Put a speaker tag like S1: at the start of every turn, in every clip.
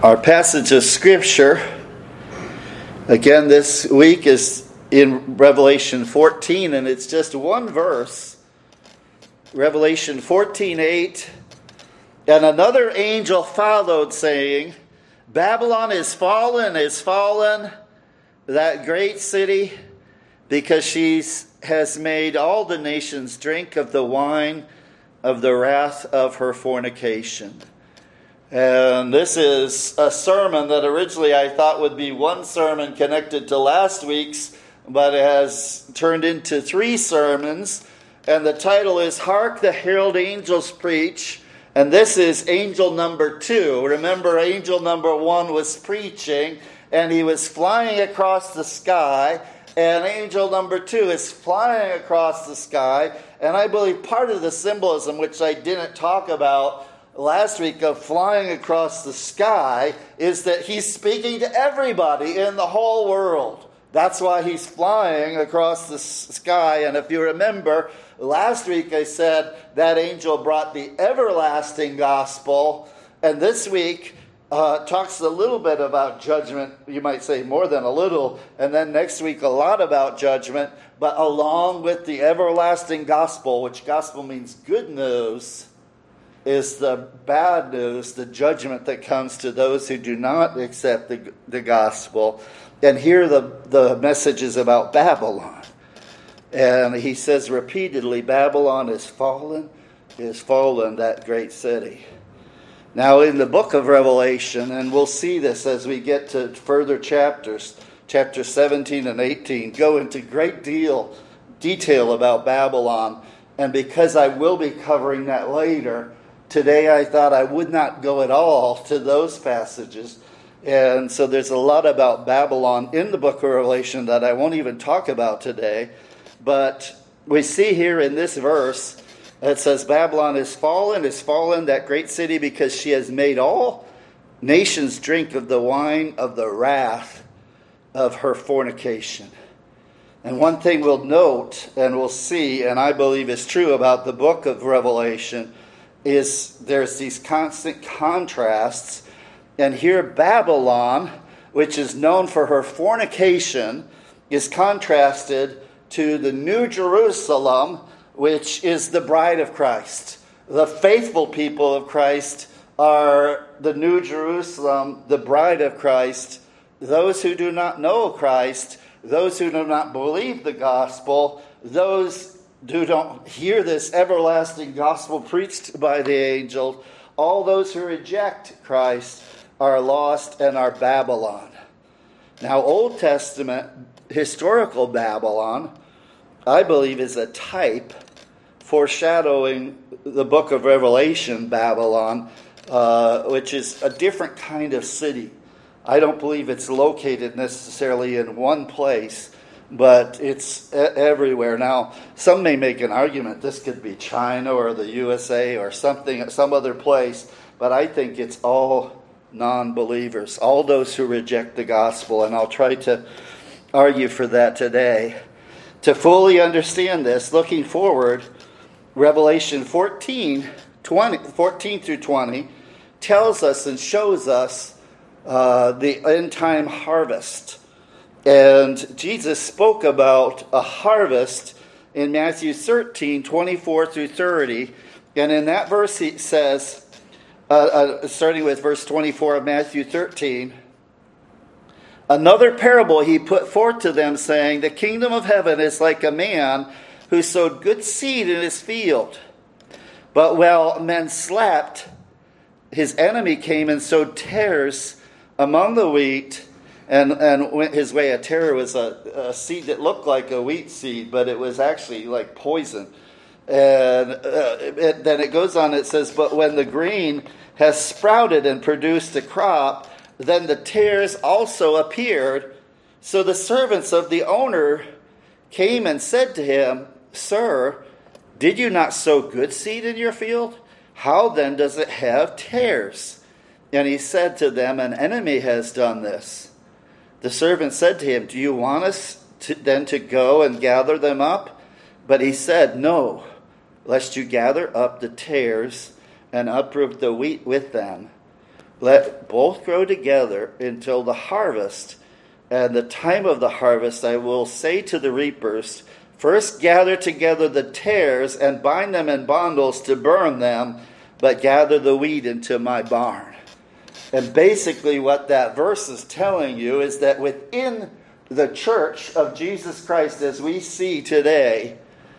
S1: Our passage of Scripture, again this week, is in Revelation 14, and it's just one verse. Revelation 14:8. And another angel followed, saying, Babylon is fallen, that great city, because she has made all the nations drink of the wine of the wrath of her fornication. And this is a sermon that originally I thought would be one sermon connected to last week's, but it has turned into three sermons. And the title is Hark the Herald Angels Preach. And this is angel number 2. Remember, angel number 1 was preaching, and he was flying across the sky. And angel number 2 is flying across the sky. And I believe part of the symbolism, which I didn't talk about last week, of flying across the sky, is that he's speaking to everybody in the whole world. That's why he's flying across the sky. And if you remember, last week I said that angel brought the everlasting gospel. And this week talks a little bit about judgment. You might say more than a little. And then next week a lot about judgment. But along with the everlasting gospel, which gospel means good news, is the bad news, the judgment that comes to those who do not accept the gospel. And here the message is about Babylon. And he says repeatedly, Babylon is fallen, that great city. Now in the book of Revelation, and we'll see this as we get to further chapters, chapters 17 and 18, go into great detail about Babylon. And because I will be covering that later, today I thought I would not go at all to those passages. And so there's a lot about Babylon in the book of Revelation that I won't even talk about today. But we see here in this verse, it says, Babylon is fallen, that great city, because she has made all nations drink of the wine of the wrath of her fornication. And one thing we'll note and we'll see, and I believe is true about the book of Revelation, is there's these constant contrasts. And here Babylon, which is known for her fornication, is contrasted to the New Jerusalem, which is the bride of Christ. The faithful people of Christ are the New Jerusalem, the bride of Christ. Those who do not know Christ, those who do not believe the gospel, those who don't hear this everlasting gospel preached by the angel, all those who reject Christ are lost and are Babylon. Now, Old Testament historical Babylon, I believe, is a type foreshadowing the book of Revelation Babylon, which is a different kind of city. I don't believe it's located necessarily in one place, but it's everywhere. Now, some may make an argument this could be China or the USA or something, some other place, but I think it's all non-believers, all those who reject the gospel, and I'll try to argue for that today. To fully understand this, looking forward, Revelation 14 through 20 tells us and shows us the end-time harvest. And Jesus spoke about a harvest in Matthew 13, 24 through 30. And in that verse he says, starting with verse 24 of Matthew 13, another parable he put forth to them, saying, the kingdom of heaven is like a man who sowed good seed in his field. But while men slept, his enemy came and sowed tares among the wheat, and went his way. A tare was a seed that looked like a wheat seed, but it was actually like poison. And then it goes on, it says, but when the grain has sprouted and produced a crop, then the tares also appeared. So the servants of the owner came and said to him, Sir, did you not sow good seed in your field? How then does it have tares? And he said to them, an enemy has done this. The servant said to him, do you want us then to go and gather them up? But he said, no, lest you gather up the tares and uproot the wheat with them. let both grow together until the harvest. And the time of the harvest I will say to the reapers, first gather together the tares and bind them in bundles to burn them, but gather the wheat into my barn. And basically what that verse is telling you is that within the church of Jesus Christ as we see today,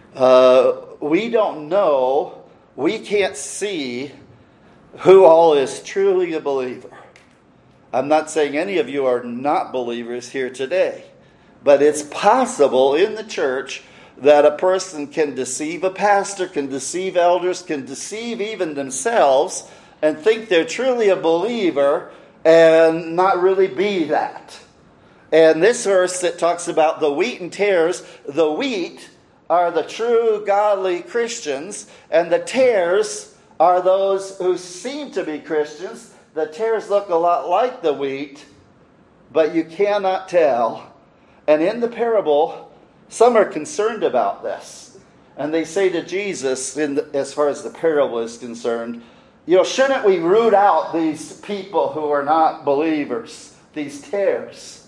S1: we don't know, we can't see who all is truly a believer. I'm not saying any of you are not believers here today, but it's possible in the church that a person can deceive a pastor, can deceive elders, can deceive even themselves, and think they're truly a believer and not really be that. And this verse that talks about the wheat and tares, the wheat are the true godly Christians, and the tares are those who seem to be Christians. The tares look a lot like the wheat, but you cannot tell. And in the parable, some are concerned about this. And they say to Jesus, as far as the parable is concerned, shouldn't we root out these people who are not believers, these tares?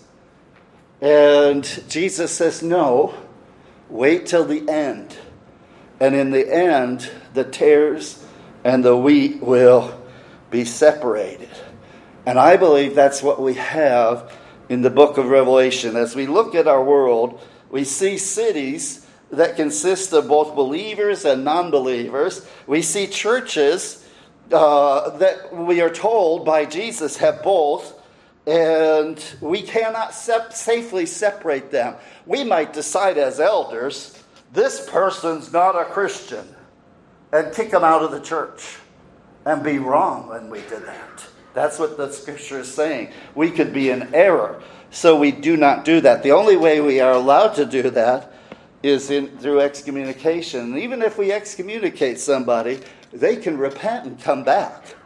S1: And Jesus says, no, wait till the end. And in the end, the tares and the wheat will be separated. And I believe that's what we have in the book of Revelation. As we look at our world, we see cities that consist of both believers and non-believers. We see churches that we are told by Jesus have both, and we cannot safely separate them. We might decide as elders, this person's not a Christian, and kick them out of the church, and be wrong when we did that. That's what the scripture is saying. We could be in error, so we do not do that. The only way we are allowed to do that is through excommunication. And even if we excommunicate somebody, they can repent and come back.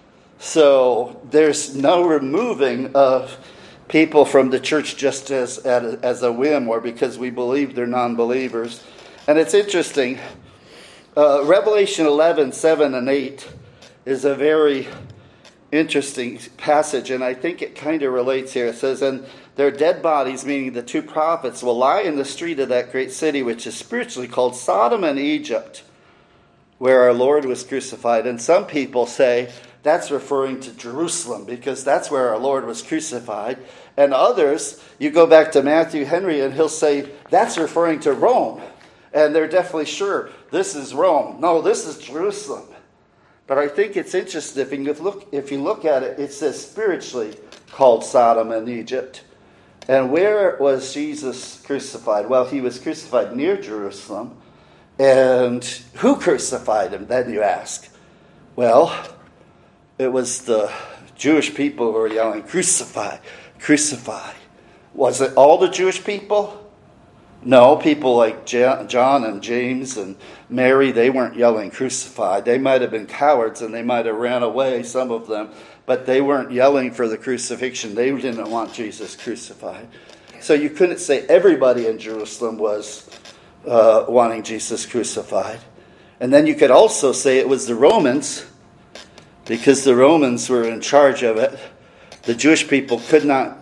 S1: So there's no removing of people from the church just as a whim or because we believe they're non-believers. And it's interesting. Revelation 11, 7 and 8 is a very interesting passage, and I think it kind of relates here. It says, and their dead bodies, meaning the two prophets, will lie in the street of that great city, which is spiritually called Sodom and Egypt, where our Lord was crucified. And some people say that's referring to Jerusalem, because that's where our Lord was crucified. And others, you go back to Matthew Henry, and he'll say that's referring to Rome. And they're definitely sure this is Rome. No, this is Jerusalem. But I think it's interesting, if you look at it, it says spiritually called Sodom and Egypt. And where was Jesus crucified? Well, he was crucified near Jerusalem. And who crucified him, then you ask? Well, it was the Jewish people who were yelling, crucify, crucify. Was it all the Jewish people? No, people like John and James and Mary, they weren't yelling crucified. They might have been cowards and they might have ran away, some of them, but they weren't yelling for the crucifixion. They didn't want Jesus crucified. So you couldn't say everybody in Jerusalem was wanting Jesus crucified. And then you could also say it was the Romans, because the Romans were in charge of it. The Jewish people could not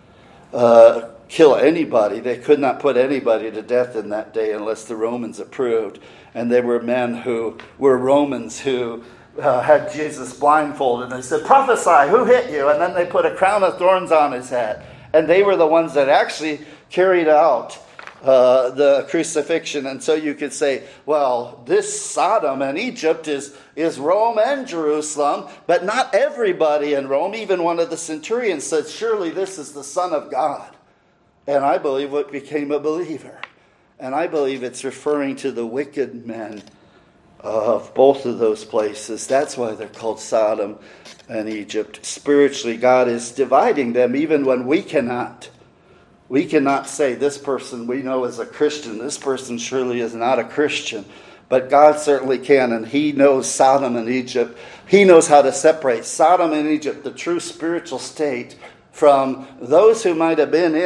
S1: kill anybody. They could not put anybody to death in that day unless the Romans approved. And there were men who were Romans who had Jesus blindfolded. And they said, prophesy, who hit you? And then they put a crown of thorns on his head. And they were the ones that actually carried out the crucifixion. And so you could say, well, this Sodom and Egypt is Rome and Jerusalem, but not everybody in Rome. Even one of the centurions said, surely this is the Son of God. And I believe what became a believer. And I believe it's referring to the wicked men of both of those places. That's why they're called Sodom and Egypt. Spiritually, God is dividing them even when we cannot. We cannot say this person we know is a Christian. This person surely is not a Christian. But God certainly can, and He knows Sodom and Egypt. He knows how to separate Sodom and Egypt, the true spiritual state, from those who might have been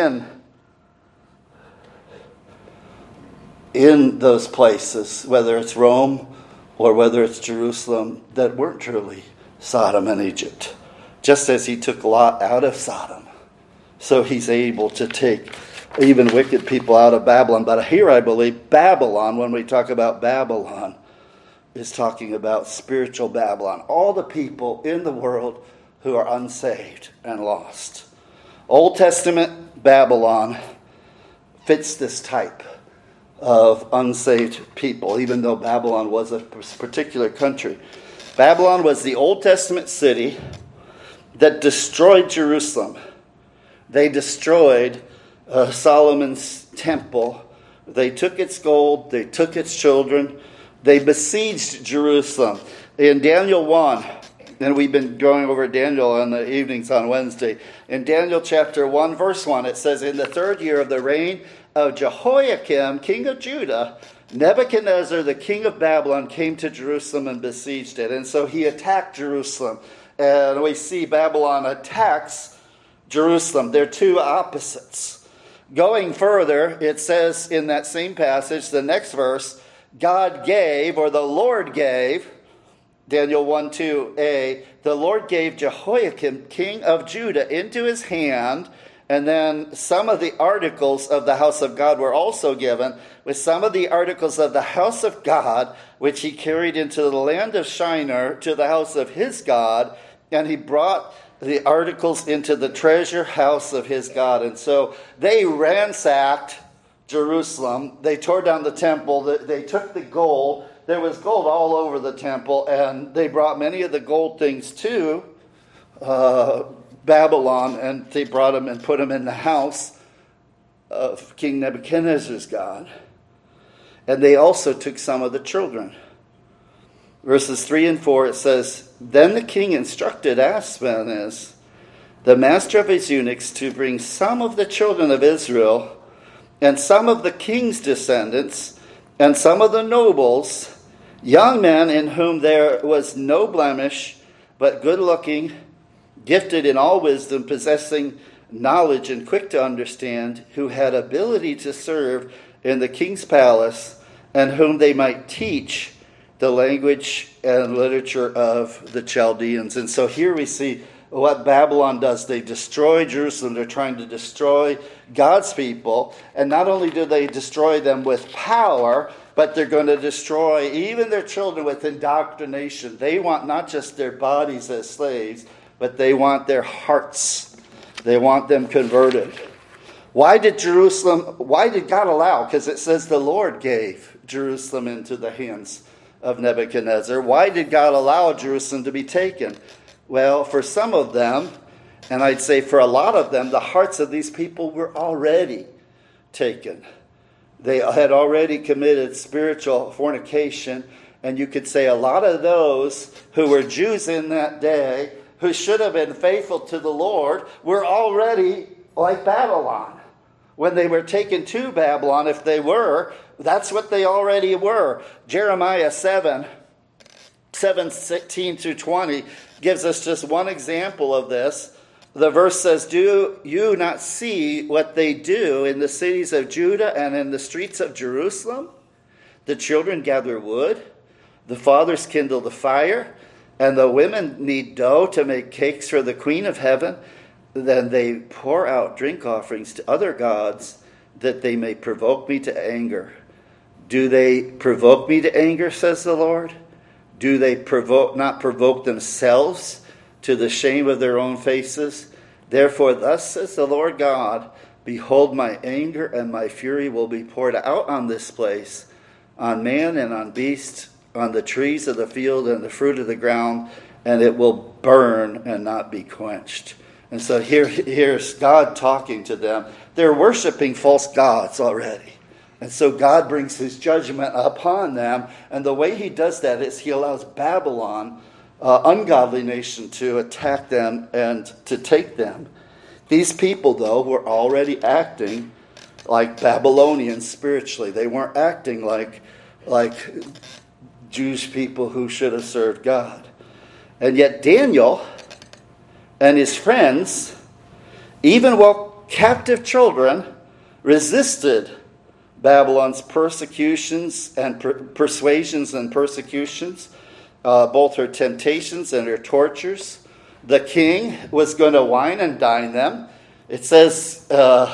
S1: in those places, whether it's Rome or whether it's Jerusalem, that weren't truly Sodom and Egypt. just as he took Lot out of Sodom. So he's able to take even wicked people out of Babylon. But here I believe Babylon, when we talk about Babylon, is talking about spiritual Babylon. All the people in the world who are unsaved and lost. Old Testament Babylon fits this type of unsaved people, even though Babylon was a particular country. Babylon was the Old Testament city that destroyed Jerusalem. They destroyed Solomon's temple. They took its gold. They took its children. They besieged Jerusalem. In Daniel 1, and we've been going over Daniel on the evenings on Wednesday. In Daniel chapter 1, verse 1, it says, "In the 3rd year of the reign of Jehoiakim, king of Judah, Nebuchadnezzar, the king of Babylon, came to Jerusalem and besieged it." And so he attacked Jerusalem. And we see Babylon attacks Jerusalem. They're two opposites. Going further, it says in that same passage, the next verse, God gave, or the Lord gave, Daniel 1:2a, the Lord gave Jehoiakim, king of Judah, into his hand. And then some of the articles of the house of God were also given, with some of the articles of the house of God, which he carried into the land of Shinar to the house of his God. And he brought the articles into the treasure house of his God. And so they ransacked Jerusalem. They tore down the temple. They took the gold. There was gold all over the temple, and they brought many of the gold things to Babylon, and they brought them and put them in the house of King Nebuchadnezzar's God. And they also took some of the children. Verses 3 and 4, it says, "Then the king instructed Ashpenaz, the master of his eunuchs, to bring some of the children of Israel, and some of the king's descendants, and some of the nobles, young men in whom there was no blemish, but good-looking, gifted in all wisdom, possessing knowledge and quick to understand, who had ability to serve in the king's palace, and whom they might teach the language and literature of the Chaldeans." And so here we see what Babylon does. They destroy Jerusalem. They're trying to destroy God's people. And not only do they destroy them with power, but they're going to destroy even their children with indoctrination. They want not just their bodies as slaves, but they want their hearts. They want them converted. Why did God allow? Because it says the Lord gave Jerusalem into the hands of Nebuchadnezzar. Why did God allow Jerusalem to be taken? Well, for some of them, and I'd say for a lot of them, the hearts of these people were already taken. They had already committed spiritual fornication, and you could say a lot of those who were Jews in that day, who should have been faithful to the Lord, were already like Babylon. When they were taken to Babylon, if they were, that's what they already were. Jeremiah 7:16 through 20 gives us just one example of this. The verse says, "Do you not see what they do in the cities of Judah and in the streets of Jerusalem? The children gather wood, the fathers kindle the fire, and the women knead dough to make cakes for the Queen of Heaven. Then they pour out drink offerings to other gods, that they may provoke me to anger. Do they provoke me to anger, says the Lord? Do they not provoke themselves to the shame of their own faces? Therefore, thus says the Lord God, behold, my anger and my fury will be poured out on this place, on man and on beast, on the trees of the field and the fruit of the ground, and it will burn and not be quenched." And so here's God talking to them. They're worshiping false gods already. And so God brings his judgment upon them. And the way he does that is he allows Babylon, ungodly nation, to attack them and to take them. These people, though, were already acting like Babylonians spiritually. They weren't acting like Jewish people who should have served God. And yet Daniel and his friends, even while captive children, resisted Babylon's persecutions and persuasions and persecutions, both her temptations and her tortures. the king was going to wine and dine them. It says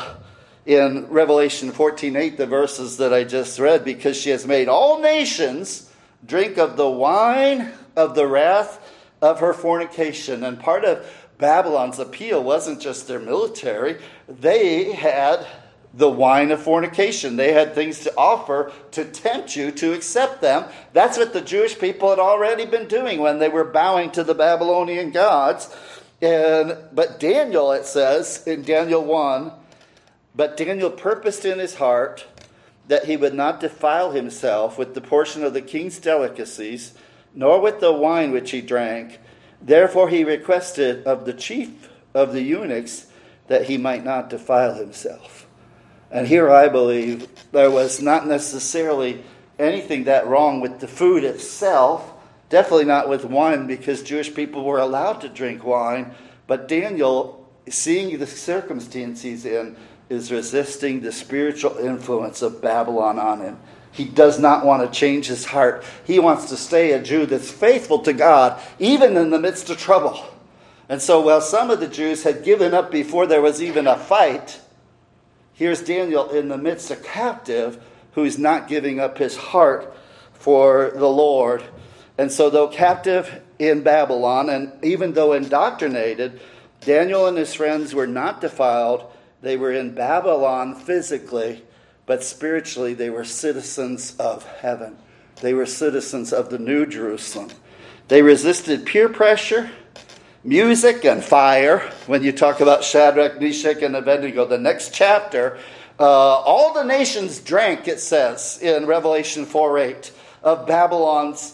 S1: in Revelation 14:8, the verses that I just read, because she has made all nations drink of the wine of the wrath of her fornication. And part of Babylon's appeal wasn't just their military. They had the wine of fornication. They had things to offer to tempt you to accept them. That's what the Jewish people had already been doing when they were bowing to the Babylonian gods. But Daniel, it says in Daniel 1, but Daniel purposed in his heart that he would not defile himself with the portion of the king's delicacies, nor with the wine which he drank. Therefore he requested of the chief of the eunuchs that he might not defile himself. And here I believe there was not necessarily anything that wrong with the food itself. Definitely not with wine, because Jewish people were allowed to drink wine. But Daniel, seeing the circumstance he's in, is resisting the spiritual influence of Babylon on him. He does not want to change his heart. He wants to stay a Jew that's faithful to God, even in the midst of trouble. And so while some of the Jews had given up before there was even a fight, here's Daniel in the midst of captive, who's not giving up his heart for the Lord. And so though captive in Babylon, and even though indoctrinated, Daniel and his friends were not defiled. They were in Babylon physically, but spiritually they were citizens of heaven. They were citizens of the New Jerusalem. They resisted peer pressure, music, and fire. When you talk about Shadrach, Meshach, and Abednego, the next chapter, all the nations drank, it says in Revelation 4:8, of Babylon's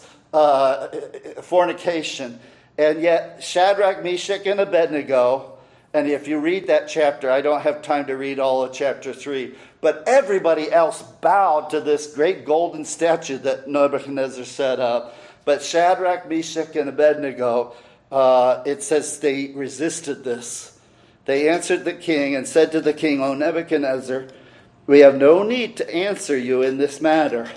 S1: fornication. And yet Shadrach, Meshach, and Abednego, and if you read that chapter, I don't have time to read all of chapter 3, but everybody else bowed to this great golden statue that Nebuchadnezzar set up. But Shadrach, Meshach, and Abednego, it says they resisted this. They answered the king and said to the king, O Nebuchadnezzar, we have no need to answer you in this matter.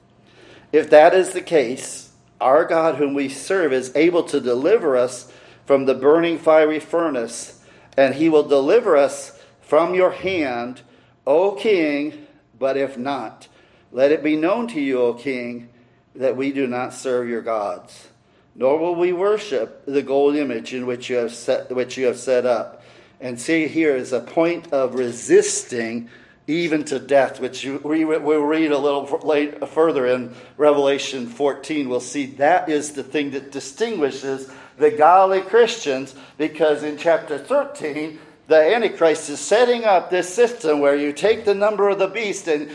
S1: If that is the case, our God whom we serve is able to deliver us from the burning fiery furnace, and he will deliver us from your hand, O king. But if not, let it be known to you, O king, that we do not serve your gods, nor will we worship the gold image in which you have set up. And see, here is a point of resisting even to death, which we'll read a little further in Revelation 14. We'll see that is the thing that distinguishes the godly Christians, because in chapter 13, the Antichrist is setting up this system where you take the number of the beast, and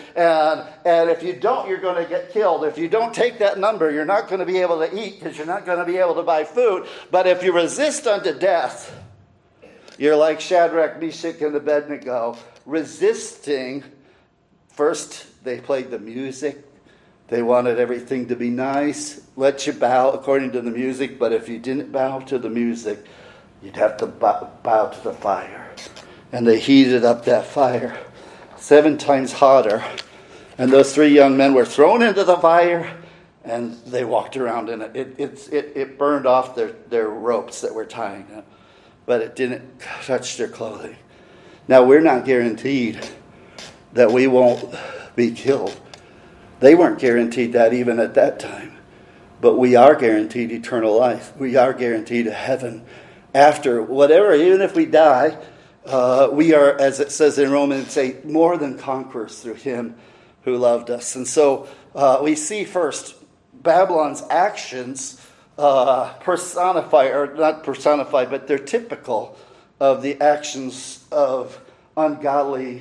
S1: if you don't, you're going to get killed. If you don't take that number, you're not going to be able to eat, because you're not going to be able to buy food. But if you resist unto death, you're like Shadrach, Meshach, and Abednego, resisting. First, they played the music. They wanted everything to be nice. Let you bow according to the music. But if you didn't bow to the music, you'd have to bow to the fire. And they heated up that fire 7 times hotter. And those 3 young men were thrown into the fire, and they walked around in it. It burned off their ropes that were tying them, but it didn't touch their clothing. Now, we're not guaranteed that we won't be killed. They weren't guaranteed that even at that time. But we are guaranteed eternal life. We are guaranteed a heaven after whatever. Even if we die, we are, as it says in Romans 8, more than conquerors through him who loved us. And so we see first Babylon's actions personify, or not personify, but they're typical of the actions of ungodly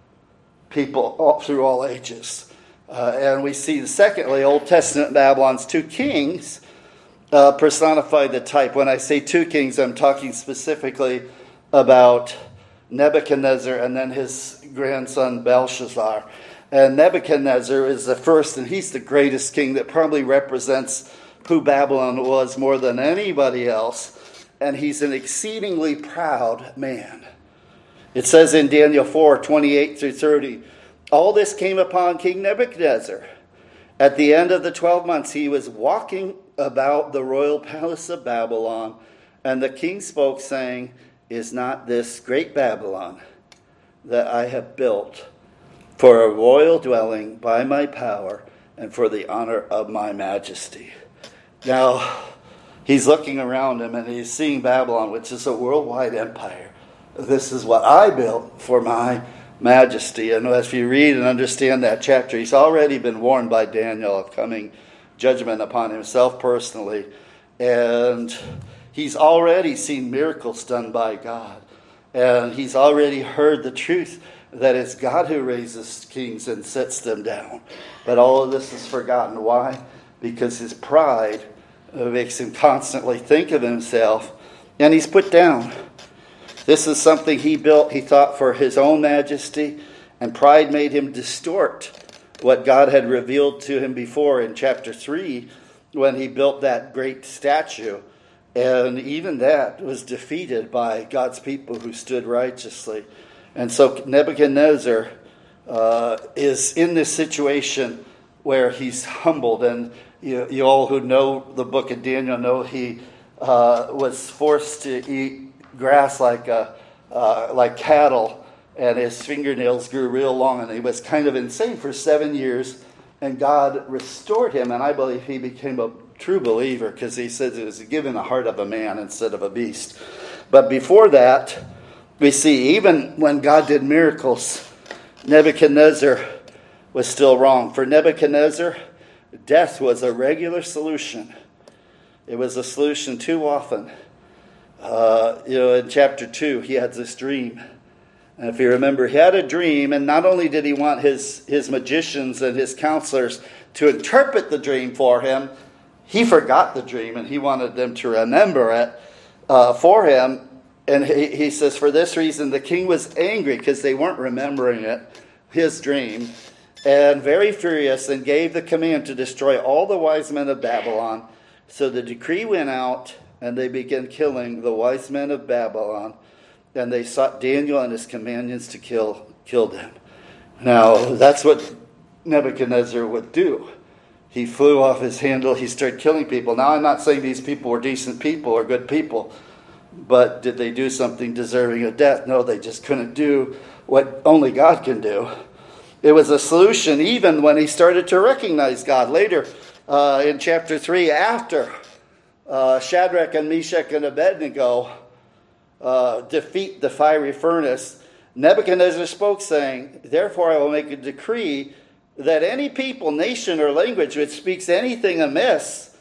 S1: people through all ages. And we see, secondly, Old Testament Babylon's 2 kings personify the type. When I say 2 kings, I'm talking specifically about Nebuchadnezzar and then his grandson Belshazzar. And Nebuchadnezzar is the first, and he's the greatest king that probably represents who Babylon was more than anybody else. And he's an exceedingly proud man. It says in Daniel 4:28 through 30, all this came upon King Nebuchadnezzar. At the end of the 12 months, he was walking about the royal palace of Babylon, And the king spoke, saying, Is not this great Babylon that I have built for a royal dwelling by my power and for the honor of my majesty? Now, he's looking around him and he's seeing Babylon, which is a worldwide empire. This is what I built for my majesty. And as you read and understand that chapter, he's already been warned by Daniel of coming judgment upon himself personally. And he's already seen miracles done by God. And he's already heard the truth that it's God who raises kings and sets them down. But all of this is forgotten. Why? Because his pride makes him constantly think of himself. And he's put down. This is something he built, he thought, for his own majesty. And pride made him distort what God had revealed to him before in chapter 3 when he built that great statue. And even that was defeated by God's people who stood righteously. And so Nebuchadnezzar is in this situation where he's humbled. And you all who know the book of Daniel know he was forced to eat grass like cattle, and his fingernails grew real long, and he was kind of insane for 7 years. And God restored him, and I believe he became a true believer because he says it was given the heart of a man instead of a beast. But before that, we see even when God did miracles, Nebuchadnezzar was still wrong. For Nebuchadnezzar, death was a regular solution. It was a solution too often. In chapter 2, he had this dream. And if you remember, he had a dream, and not only did he want his magicians and his counselors to interpret the dream for him, he forgot the dream, and he wanted them to remember it for him. And he says, for this reason, the king was angry because they weren't remembering it, his dream, and very furious, and gave the command to destroy all the wise men of Babylon. So the decree went out, and they began killing the wise men of Babylon. And they sought Daniel and his companions to kill them. Now, that's what Nebuchadnezzar would do. He flew off his handle. He started killing people. Now, I'm not saying these people were decent people or good people. But did they do something deserving of death? No, they just couldn't do what only God can do. It was a solution even when he started to recognize God. Later, in chapter 3, after Shadrach and Meshach and Abednego defeat the fiery furnace, Nebuchadnezzar spoke, saying, Therefore I will make a decree that any people, nation, or language which speaks anything amiss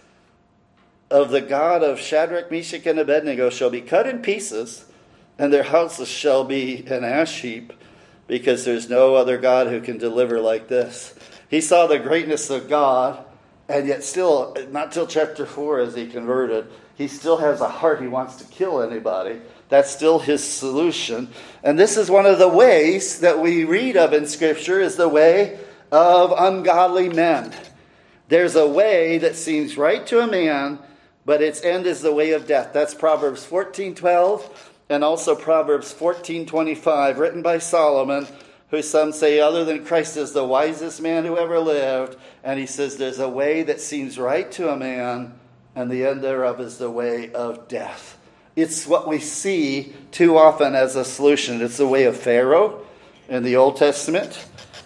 S1: of the God of Shadrach, Meshach, and Abednego shall be cut in pieces, and their houses shall be an ash heap, because there's no other God who can deliver like this. He saw the greatness of God, and yet still, not till chapter 4 is he converted. He still has a heart he wants to kill anybody. That's still his solution. And this is one of the ways that we read of in Scripture, is the way of ungodly men. There's a way that seems right to a man, but its end is the way of death. That's Proverbs 14:12 and also Proverbs 14:25, written by Solomon, who some say other than Christ is the wisest man who ever lived. And he says there's a way that seems right to a man, and the end thereof is the way of death. It's what we see too often as a solution. It's the way of Pharaoh in the Old Testament.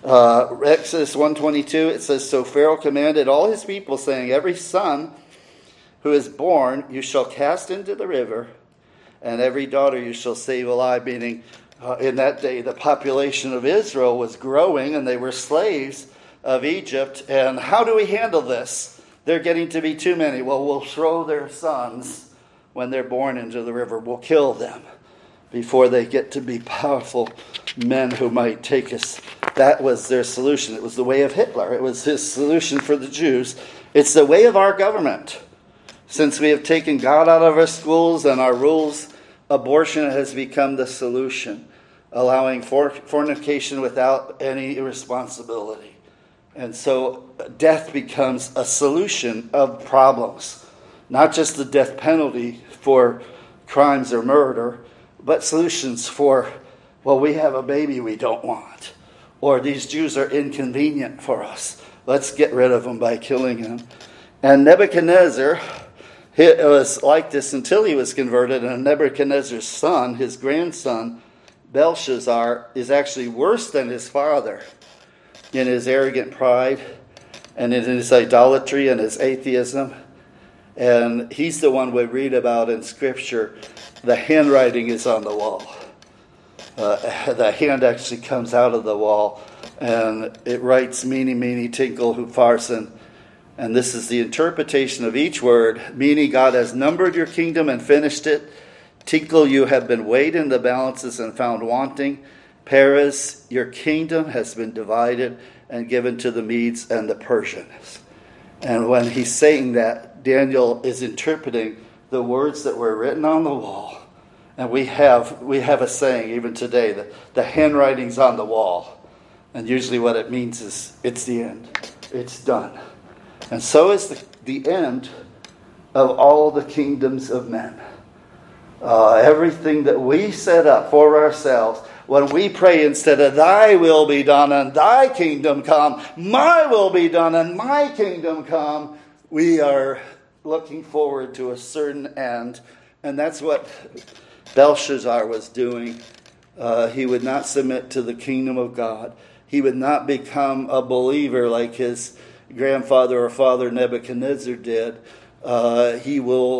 S1: Exodus 1:22, it says, So Pharaoh commanded all his people, saying, Every son who is born you shall cast into the river, and every daughter you shall save alive. Meaning, in that day, the population of Israel was growing, and they were slaves of Egypt. And how do we handle this? They're getting to be too many. Well, we'll throw their sons when they're born into the river. We'll kill them before they get to be powerful men who might take us. That was their solution. It was the way of Hitler. It was his solution for the Jews. It's the way of our government. Since we have taken God out of our schools and our rules, abortion has become the solution, allowing fornication without any responsibility. And so death becomes a solution of problems. Not just the death penalty for crimes or murder, but solutions for, well, we have a baby we don't want. Or these Jews are inconvenient for us. Let's get rid of them by killing them. And Nebuchadnezzar It was like this until he was converted, and Nebuchadnezzar's son, his grandson, Belshazzar, is actually worse than his father in his arrogant pride and in his idolatry and his atheism. And he's the one we read about in Scripture. The handwriting is on the wall. The hand actually comes out of the wall, and it writes, "Meeny, meeny, tinkle, Upharsin." And this is the interpretation of each word, meaning God has numbered your kingdom and finished it. Tinkle, you have been weighed in the balances and found wanting. Peres, your kingdom has been divided and given to the Medes and the Persians. And when he's saying that, Daniel is interpreting the words that were written on the wall. And we have a saying even today that the handwriting's on the wall. And usually what it means is it's the end. It's done. And so is the end of all the kingdoms of men. Everything that we set up for ourselves, when we pray instead of thy will be done and thy kingdom come, my will be done and my kingdom come, we are looking forward to a certain end. And that's what Belshazzar was doing. He would not submit to the kingdom of God. He would not become a believer like his grandfather or father Nebuchadnezzar did. He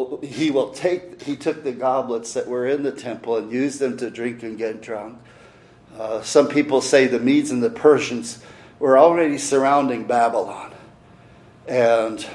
S1: took the goblets that were in the temple and used them to drink and get drunk. Some people say the Medes and the Persians were already surrounding Babylon. And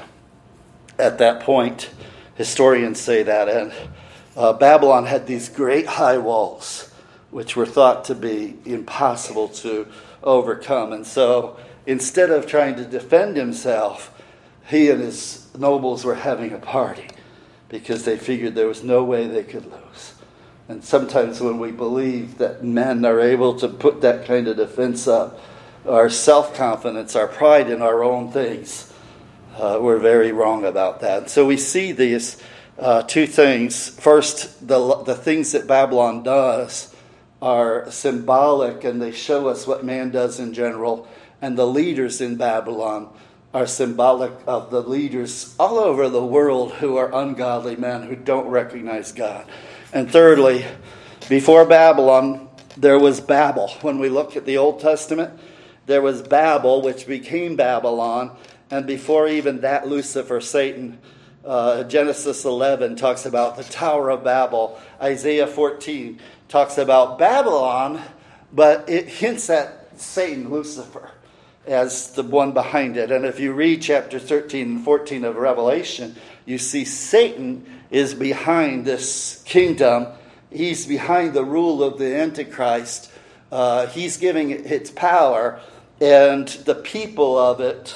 S1: at that point, historians say that. And Babylon had these great high walls, which were thought to be impossible to overcome. And so instead of trying to defend himself, he and his nobles were having a party because they figured there was no way they could lose. And sometimes when we believe that men are able to put that kind of defense up, our self-confidence, our pride in our own things, we're very wrong about that. So we see these two things. First, the things that Babylon does are symbolic, and they show us what man does in general. And the leaders in Babylon are symbolic of the leaders all over the world who are ungodly men who don't recognize God. And thirdly, before Babylon, there was Babel. When we look at the Old Testament, there was Babel, which became Babylon. And before even that, Lucifer, Satan. Genesis 11 talks about the Tower of Babel. Isaiah 14 talks about Babylon, but it hints at Satan, Lucifer, as the one behind it. And if you read chapter 13 and 14 of Revelation, you see Satan is behind this kingdom. He's behind the rule of the Antichrist. He's giving it its power, and the people of it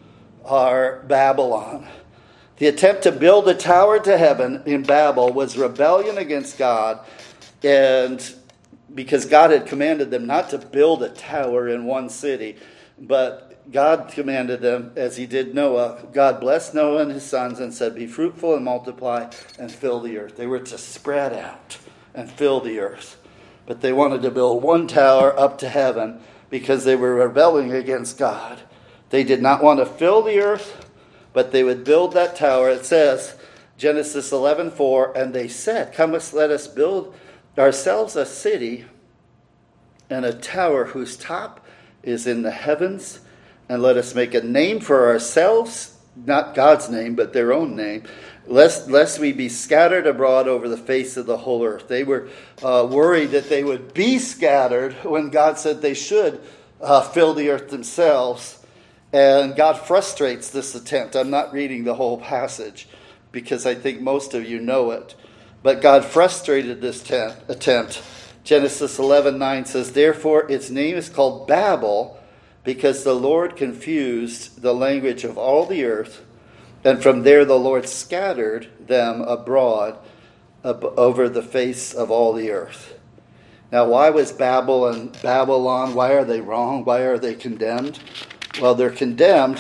S1: are Babylon. The attempt to build a tower to heaven in Babel was rebellion against God, and because God had commanded them not to build a tower in one city, but God commanded them, as he did Noah. God blessed Noah and his sons and said, "Be fruitful and multiply and fill the earth." They were to spread out and fill the earth. But they wanted to build one tower up to heaven because they were rebelling against God. They did not want to fill the earth, but they would build that tower. It says, Genesis 11:4, and they said, "Come, let us build ourselves a city and a tower whose top is in the heavens, and let us make a name for ourselves," not God's name, but their own name, lest we be scattered abroad over the face of the whole earth. They were worried that they would be scattered when God said they should fill the earth themselves. And God frustrates this attempt. I'm not reading the whole passage because I think most of you know it. But God frustrated this attempt. Genesis 11:9 says, "Therefore its name is called Babel, because the Lord confused the language of all the earth, and from there the Lord scattered them abroad over the face of all the earth." Now, why was Babel and Babylon, why are they wrong? Why are they condemned? Well, they're condemned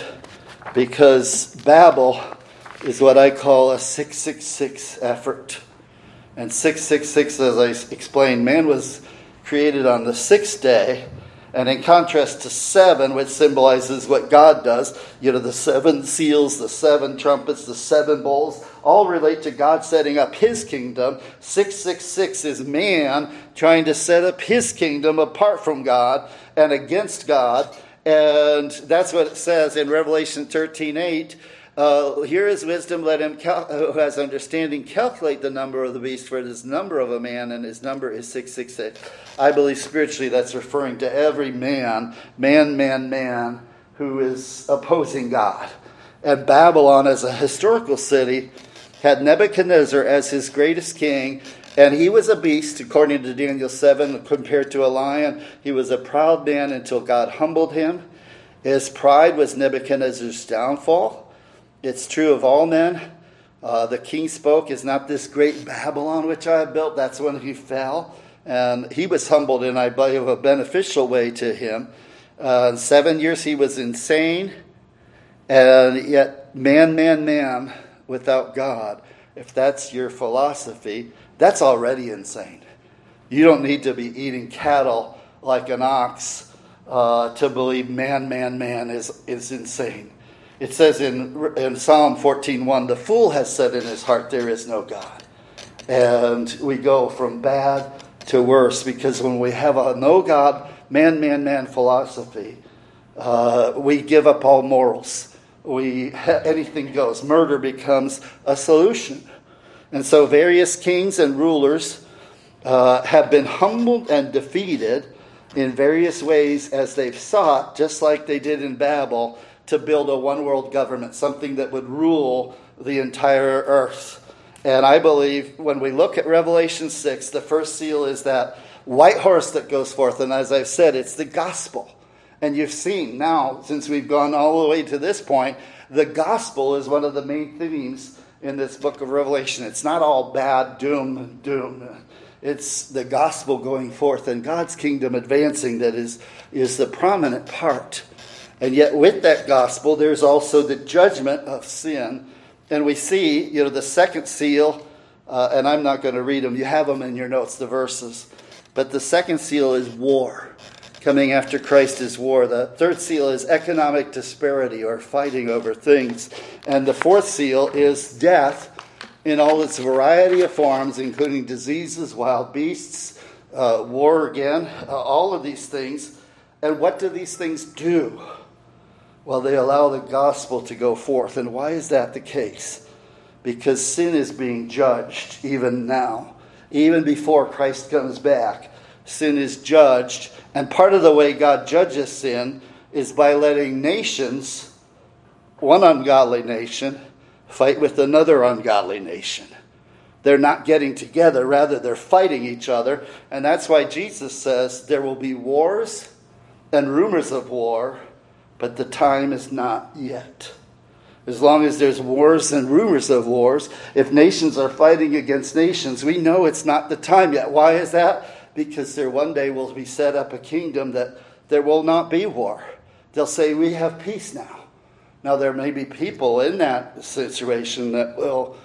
S1: because Babel is what I call a 666 effort. And 666, as I explained, man was created on the sixth day. And in contrast to 7, which symbolizes what God does, the 7 seals, the 7 trumpets, the 7 bowls, all relate to God setting up his kingdom. 666 is man trying to set up his kingdom apart from God and against God. And that's what it says in Revelation 13:8. Here is wisdom, let him who has understanding calculate the number of the beast, for it is the number of a man, and his number is 666. I believe spiritually that's referring to every man who is opposing God. And Babylon, as a historical city, had Nebuchadnezzar as his greatest king, and he was a beast, according to Daniel 7, compared to a lion. He was a proud man until God humbled him. His pride was Nebuchadnezzar's downfall. It's true of all men. The king spoke, is not this great Babylon which I have built? That's when he fell. And he was humbled in, I believe, a beneficial way to him. 7 years he was insane. And yet, man without God, if that's your philosophy, that's already insane. You don't need to be eating cattle like an ox to believe man is insane. It says in Psalm 14:1, the fool has said in his heart, there is no God. And we go from bad to worse, because when we have a no God, man philosophy, we give up all morals. Anything goes. Murder becomes a solution. And so various kings and rulers have been humbled and defeated in various ways as they've sought, just like they did in Babel, to build a one-world government, something that would rule the entire earth. And I believe when we look at Revelation 6, the first seal is that white horse that goes forth. And as I've said, it's the gospel. And you've seen now, since we've gone all the way to this point, the gospel is one of the main themes in this book of Revelation. It's not all bad, doom. It's the gospel going forth and God's kingdom advancing that is the prominent part. And yet with that gospel, there's also the judgment of sin. And we see, the second seal, and I'm not going to read them. You have them in your notes, the verses. But the second seal is war. Coming after Christ is war. The third seal is economic disparity, or fighting over things. And the fourth seal is death in all its variety of forms, including diseases, wild beasts, war again, all of these things. And what do these things do? Well, they allow the gospel to go forth. And why is that the case? Because sin is being judged even now. Even before Christ comes back, sin is judged. And part of the way God judges sin is by letting nations, one ungodly nation, fight with another ungodly nation. They're not getting together. Rather, they're fighting each other. And that's why Jesus says there will be wars and rumors of war, but the time is not yet. As long as there's wars and rumors of wars, if nations are fighting against nations, we know it's not the time yet. Why is that? Because there one day will be set up a kingdom that there will not be war. They'll say, we have peace now. Now, there may be people in that situation that will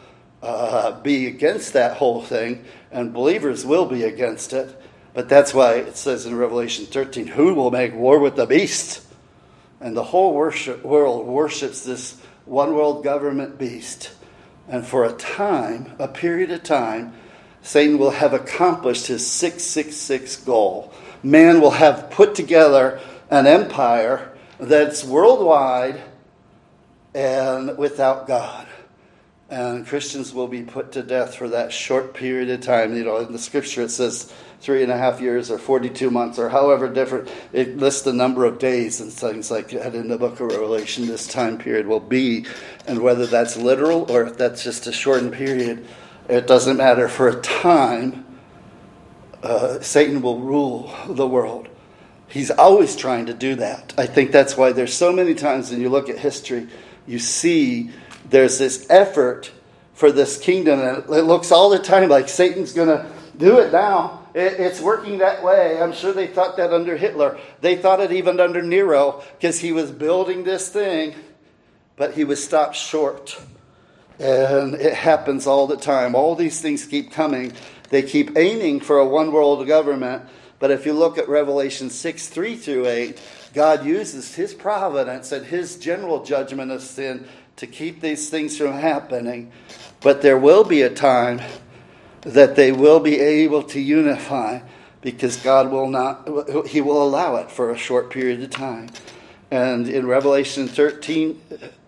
S1: be against that whole thing, and believers will be against it. But that's why it says in Revelation 13, who will make war with the beast? And the whole world worships this one world government beast. And for a period of time, Satan will have accomplished his 666 goal. Man will have put together an empire that's worldwide and without God. And Christians will be put to death for that short period of time. In the scripture it says 3.5 years or 42 months or however different. It lists the number of days and things like that in the book of Revelation this time period will be. And whether that's literal or if that's just a shortened period, it doesn't matter. For a time, Satan will rule the world. He's always trying to do that. I think that's why there's so many times when you look at history, you see there's this effort for this kingdom. And it looks all the time like Satan's going to do it now. It's working that way. I'm sure they thought that under Hitler. They thought it even under Nero because he was building this thing, but he was stopped short. And it happens all the time. All these things keep coming. They keep aiming for a one-world government. But if you look at Revelation 6, 3-8, God uses his providence and his general judgment of sin to keep these things from happening. But there will be a time that they will be able to unify, because God will not, He will allow it for a short period of time. And in Revelation 13,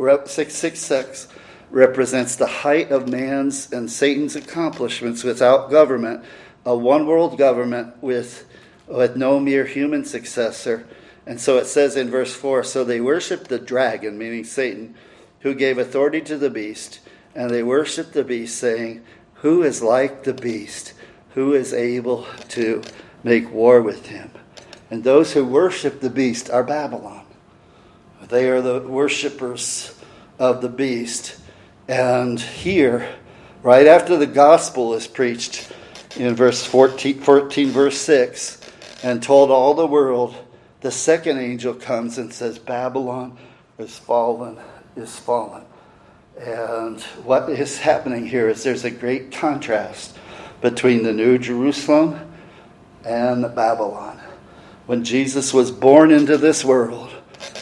S1: 6:6 represents the height of man's and Satan's accomplishments without government, a one-world government with no mere human successor. And so it says in verse 4, so they worshiped the dragon, meaning Satan, who gave authority to the beast, and they worshiped the beast, saying, who is like the beast? Who is able to make war with him? And those who worship the beast are Babylon. They are the worshipers of the beast. And here, right after the gospel is preached in verse 14 verse 6, and told all the world, the second angel comes and says, Babylon is fallen, is fallen. And what is happening here is there's a great contrast between the New Jerusalem and Babylon. When Jesus was born into this world,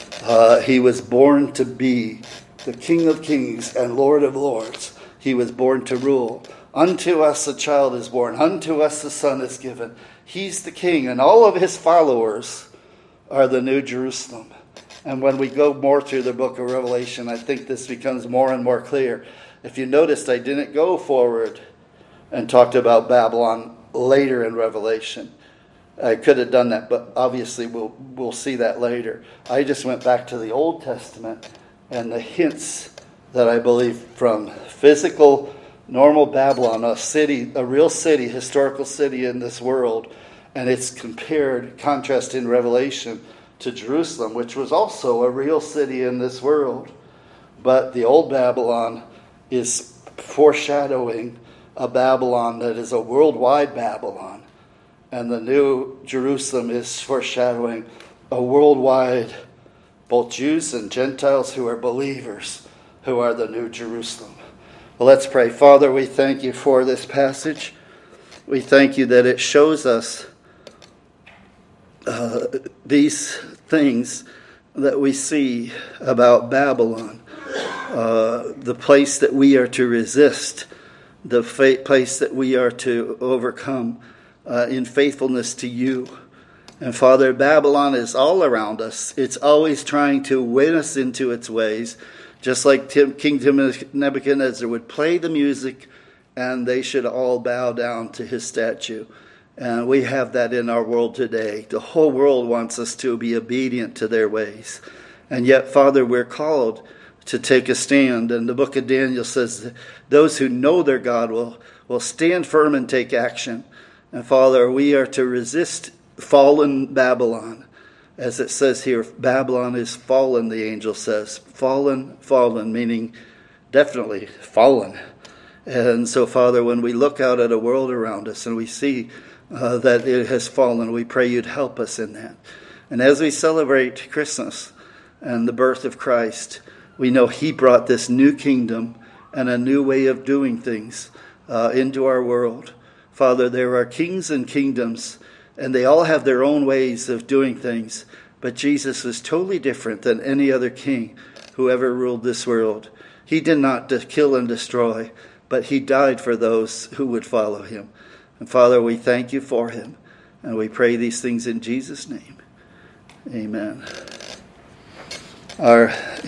S1: he was born to be the King of Kings and Lord of Lords. He was born to rule. Unto us a child is born. Unto us a son is given. He's the king, and all of his followers are the New Jerusalem. And when we go more through the book of Revelation, I think this becomes more and more clear. If you noticed, I didn't go forward and talked about Babylon later in Revelation. I could have done that, but obviously we'll see that later. I just went back to the Old Testament and the hints that I believe from physical, normal Babylon, a real city, historical city in this world, and it's contrast in Revelation to Jerusalem, which was also a real city in this world. But the old Babylon is foreshadowing a Babylon that is a worldwide Babylon. And the new Jerusalem is foreshadowing a worldwide, both Jews and Gentiles who are believers, who are the new Jerusalem. Well, let's pray. Father, we thank you for this passage. We thank you that it shows us these things that we see about Babylon, the place that we are to resist, the place that we are to overcome in faithfulness to you. And Father, Babylon is all around us. It's always trying to win us into its ways, just like King Nebuchadnezzar would play the music and they should all bow down to his statue. And we have that in our world today. The whole world wants us to be obedient to their ways. And yet, Father, we're called to take a stand. And the book of Daniel says those who know their God will stand firm and take action. And Father, we are to resist fallen Babylon. As it says here, Babylon is fallen, the angel says. Fallen, meaning definitely fallen. And so, Father, when we look out at a world around us and we see that it has fallen, we pray you'd help us in that. And as we celebrate Christmas and the birth of Christ, we know he brought this new kingdom and a new way of doing things into our world. Father, there are kings and kingdoms, and they all have their own ways of doing things. But Jesus was totally different than any other king who ever ruled this world. He did not kill and destroy, but he died for those who would follow him. And Father, we thank you for him. And we pray these things in Jesus' name. Amen. Our